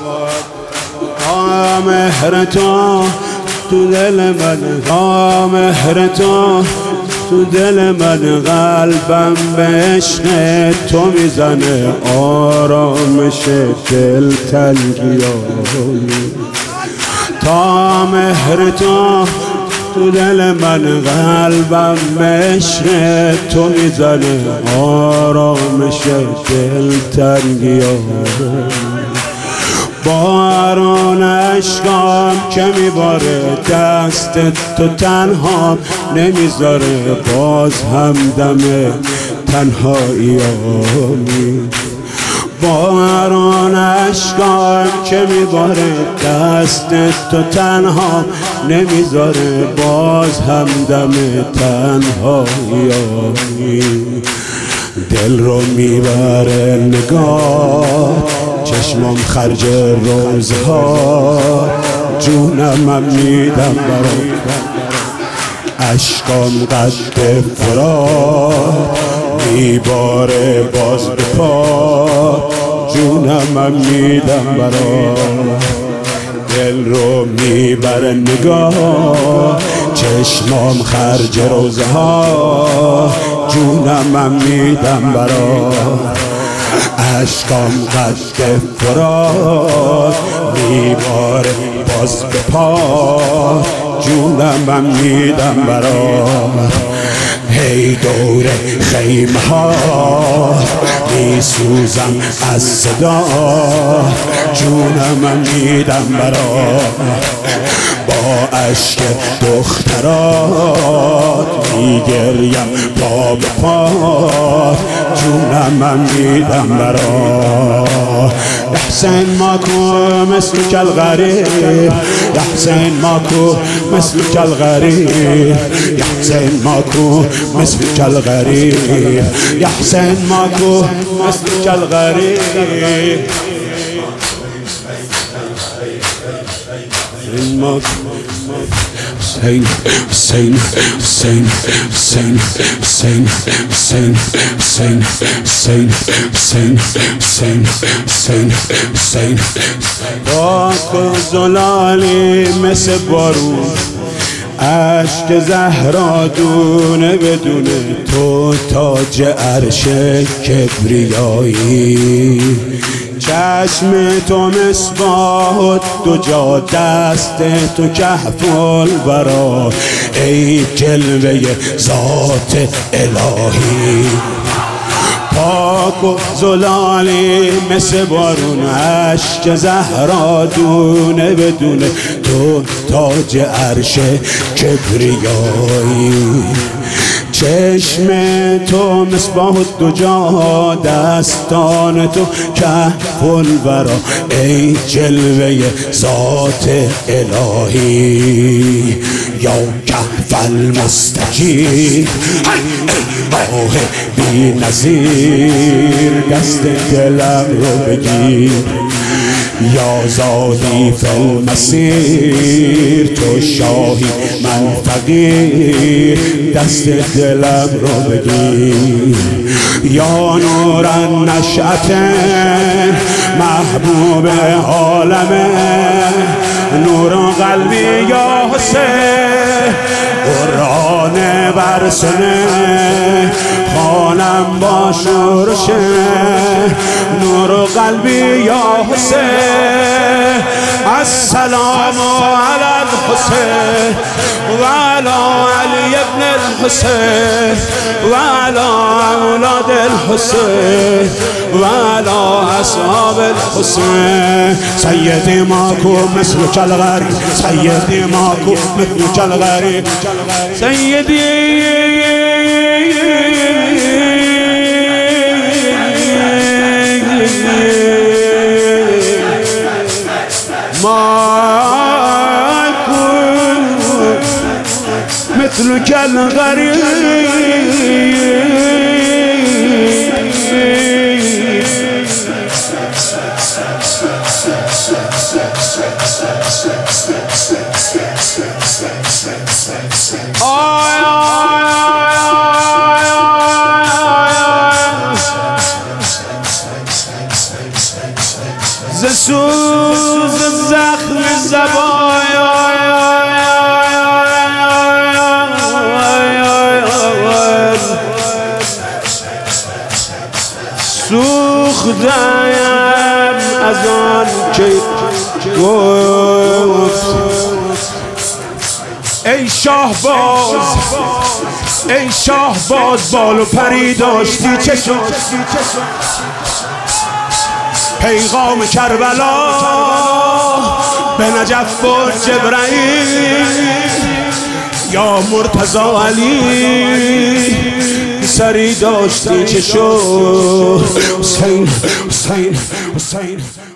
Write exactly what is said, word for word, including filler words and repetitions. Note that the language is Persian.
تا مهر تو تو دل من، تا مهر تو تو دل من، قلبم به عشق تو میزنه، آرامش دل تنگیایی. تا مهر تو تو دل من، قلبم به عشق تو میزنه، آرامش دل تنگیایی. باران عشقام که میباره، دست تو تنها نمیذاره، باز هم دم تنهاییامی. باران عشقام که میباره، دست تو تنها نمیذاره، باز هم دم تنهاییامی. دل رو میبره نگاه، چشمم خرج روزها، جونم هم میدم برات، عشقام قد فرات میباره باز به پا، جونم هم میدم برات. دل رو میبره نگاه، چشمام خرج روزها، جونم هم میدم برات، عشقام قد فرات میباره باز به پا، جونم هم میدم برات. هی دور خیمه ها میسوزم از صدا، جونم هم میدم برات. با عشق دخترات میگریم پا به پا، جونم هم میدم برات. احسن ماکو مثل کل غریب، احسن ماکو مثل کل غریب، احسن ماکو مثل کل غریب، احسن ماکو مثل کل غریب. Sing, sing, sing, sing, sing, sing, sing, sing, sing, sing, sing, sing. پاک و زلالی مثل بارون، عشق زهرا دونه بدونه، تو تاج عرش کبریایی. چشم تو مصباح الدجا، دست تو کهف الورا، ای جلوه ذات الهی. پاک و زلالی مثل بارون، عشق زهرا دونه بدونه، تو تاج عرش کبریایی. چشم تو مصباح الدجا، دستان تو کهف الورا، ای جلوه ذات الهی. یا کهف المستجیر، ای ماه بی نظیر، دست دلم رو بگیر. یا زادی فی المسیر، تو شاهی من فقیر، دست دلم رو بگیر. یا نور النشأة محبوب عالمه، نور قلبی یا حسین، قرآن برسنه، خانم با شورشه، نور قلبی یا حسین. السلام علی الحسین و علی علی ابن الحسین و علی اولاد الحسین و علی اصحاب الحسین. سیدی ماکو مثل کل غریب، سیدی ماکو مثل کل غریب، سیدی ماكو مثلك الغريب. ز سوز زخم زبان سوختم از آن که گفت ای شاه باز ای شاه باز بال و پری داشتی چه شد پیغام کربلا به نجف و جبرائیل یا مرتضی علی سری داشتی چه شد حسین حسین حسین